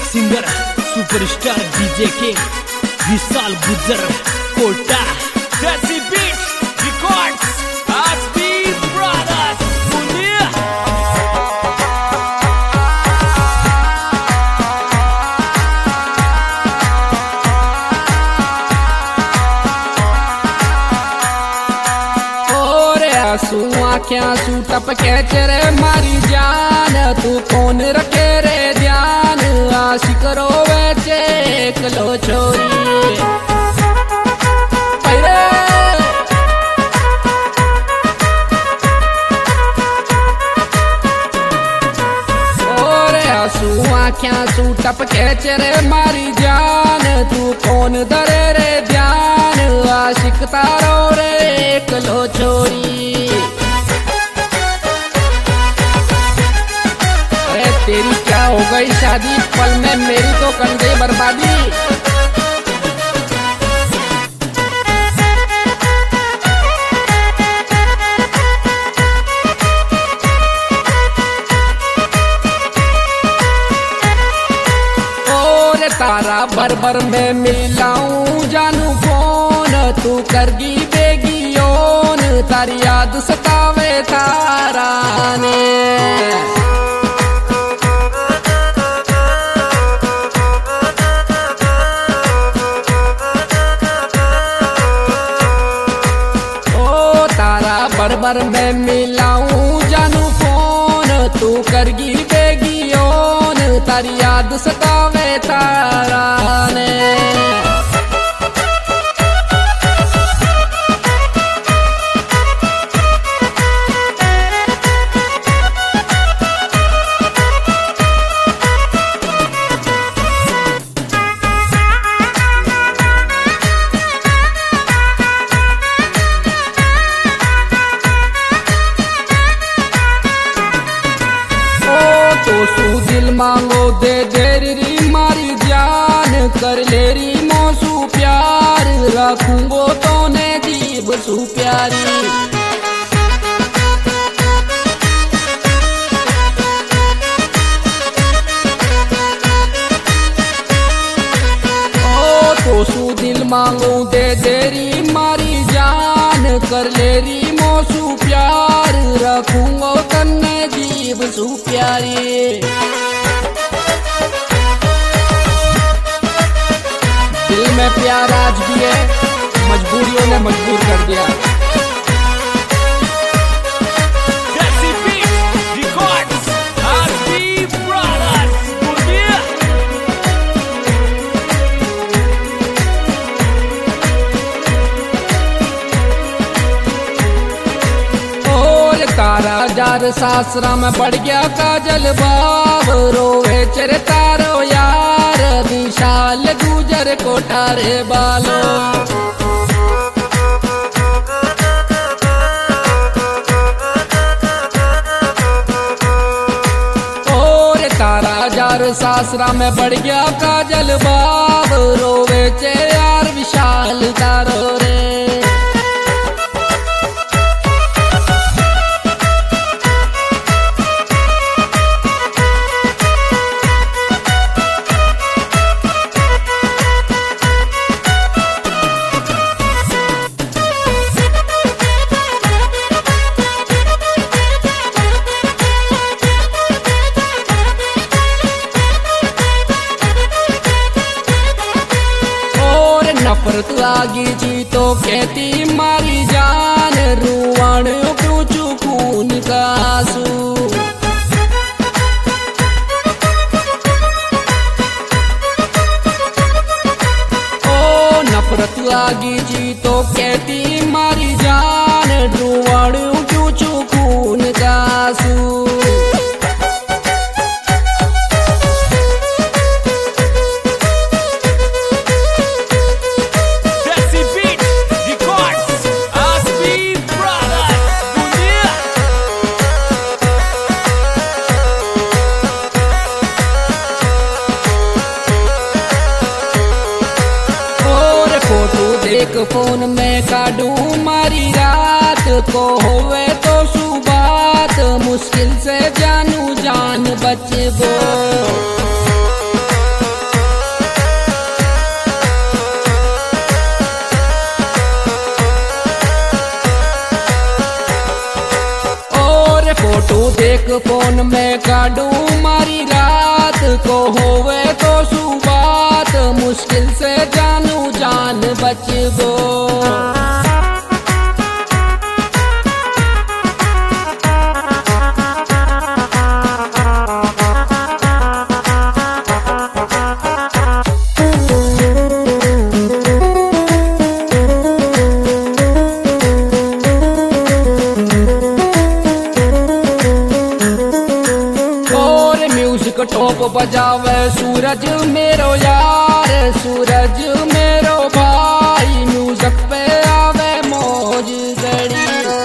Singer superstar DJ के विशाल गुजर कोटा देसी बीट्स रिकॉर्ड्स आसपी ब्रदर्स सुनिए। आँखें आंसू टपके चेरे मारी जान, तू कौन रखे रे ध्यान, आशिक रोवे चेक लो छोरी और आंसू आँखें आंसू टपके चेरे मारी जान, तू कौन धरे रे ध्यान, आशिक तारो रे एक लो छोरी। तेरी क्या हो गई शादी, पल में मेरी तो कर गई बर्बादी। और तारा भर में मिलाऊं जानू फोन, तू करगी बेगी ओन, तारी याद सतावे तारा ने। भर में मिलाऊं जानू फोन, तू करगी बेगी ओन, तारी याद सतावे तारा ने। तो दिल मांगो दे देरी मारी जान, कर लेरी मोसू प्यार, रखूंगो तो ने जीव सू प्यारी। ओ तो दिल मांगो दे देरी मारी जान, कर लेरी मोसू प्यार, रखूंगो तन्ने जीव सू प्यारी। दिल में प्यार आज भी है, मजबूरियों ने मजबूर कर दिया। देसी बीट्स रिकॉर्ड्स आसपी ब्रदर्स सुनिए। तारा जार सासरा में बढ़ गया काजल बाब, रोवे चरे तारो यार, विशाल गुजर कोठारे बालो। और तारा जार सासरा में बढ़ गया काजल बाब, रोवे चे यार विशाल तारो रे। नफरत लागी जी तो कहती मारी जान, रुआण पूछू खून का आंसू। ओ नफरत लागी जी तो कहती मारी जान, रुआण पूछू खून का आंसू। एक फोन में काढूं मारी रात को, होवे तो सुबात, मुश्किल से जानू जान बचबो। एक फोन में काटू मारी रात को होवे तो सुबात मुश्किल से जानू जान बचबो। टॉप बजावे सूरज मेरो यार, सूरज मेरो भाई, म्यूजिक पे आवे मौज गड़ी।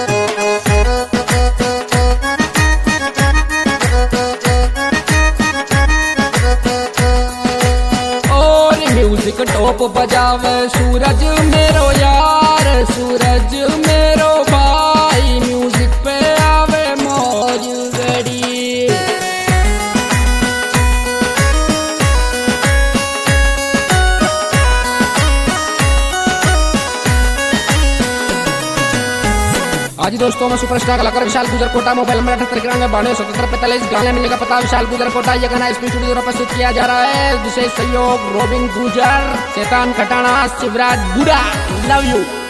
और म्यूजिक टॉप बजावे सूरज मेरो यार, सूरज मेरो भाई, म्यूजिक पे आवे मौज गड़ी। आज दोस्तों मैं सुपरस्टार कलाकार विशाल गुजर कोटा, मोबाइल नंबर 78 गाने मिलेगा पता विशाल गुजर कोटा। ये गाना स्पीड स्टूडियो द्वारा प्रस्तुत किया जा रहा है। विशेष सहयोग रोबिन गुजर, चेतन खटाना, शिवराज बुरा। Love you.